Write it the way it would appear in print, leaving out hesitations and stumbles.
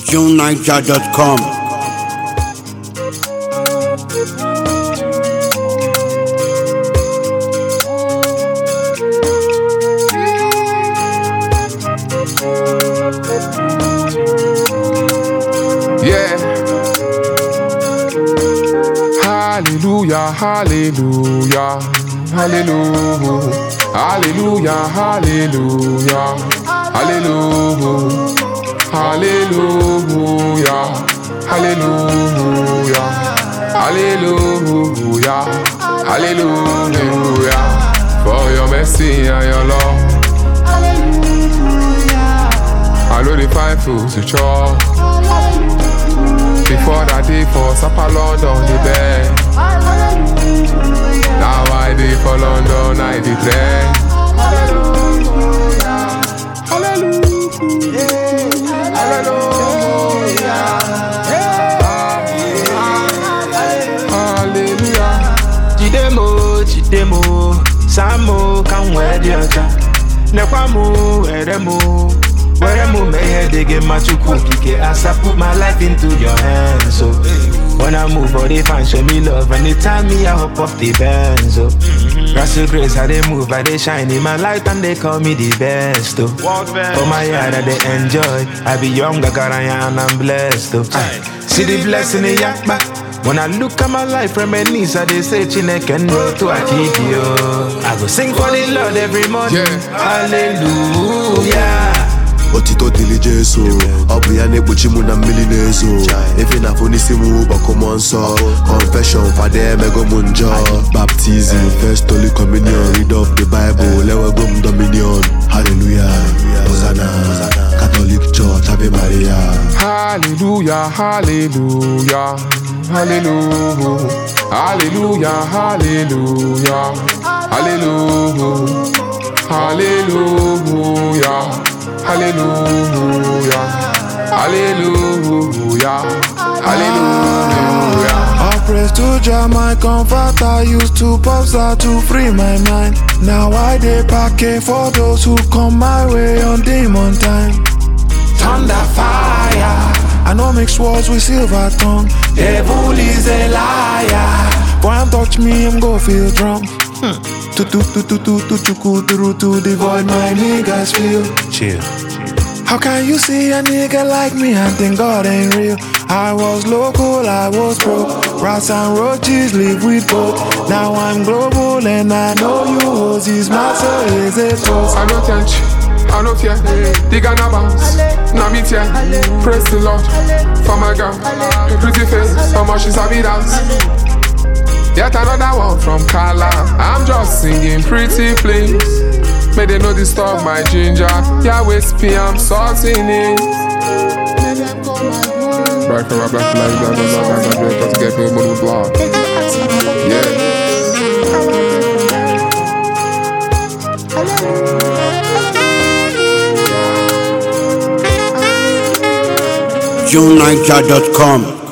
JohnNiger.com. Yeah. Hallelujah, hallelujah, hallelujah, hallelujah, hallelujah, hallelujah, hallelujah, hallelujah, hallelujah, hallelujah, for your mercy and your love. I know the five foods to chop. Before that day for supper London the bed. Now I day for London I the trend. Hallelujah, hallelujah, hallelujah. Chidemo, Samo, come where the other. Nekwamu, Eremo. Where am I digging my cookie as I put my life into your hands. So when I move, all they find show me love. Anytime me I hop off the Benz. So Russell Grace, how they move, how they shine in my light and they call me the best. For my yard, I they enjoy. I be young, and I'm blessed. See the blessing in Yakba. When I look at my life from my knees, I they say Chineke and roll to Akidio. I go sing for the Lord every morning. Hallelujah. Otito dili Jesu, obu ya nekpuchi mu na mmili na-ezo. Efe na fonisi mu bako monso. Confession fade mego mu njọ. Baptism, first Holy Communion. Read of the Bible, lewe gom dominion. Hallelujah, Hosanna, Catholic Church, Ave Maria. Hallelujah, hallelujah, hallelujah, hallelujah, hallelujah, hallelujah, hallelujah. Hallelujah, hallelujah, hallelujah. All praise to Jah, my comforter. Used to pop out to free my mind. Now I dey packing for those who come my way on demon time. Thunder fire, I know mix words with silver tongue. Devil is a liar. Boy, I'm touch me, I'm go feel drunk. To divide my niggas feel. Chill. How can you see a nigga like me and think God ain't real? I was local, I was broke. Rats and roaches live with both. Now I'm global and I know you hoes. His master is a toast. I no tench, I no fear. They gonna bounce, now me tear. Praise the Lord for my girl. Her pretty face, how much she sabi dance. Yet another one from Kala. I'm just singing pretty please. May they no disturb my ginger. Yahweh speak, I'm salting it. Right from my black life, got to get paid money block. Yeah. JohnNiger.com.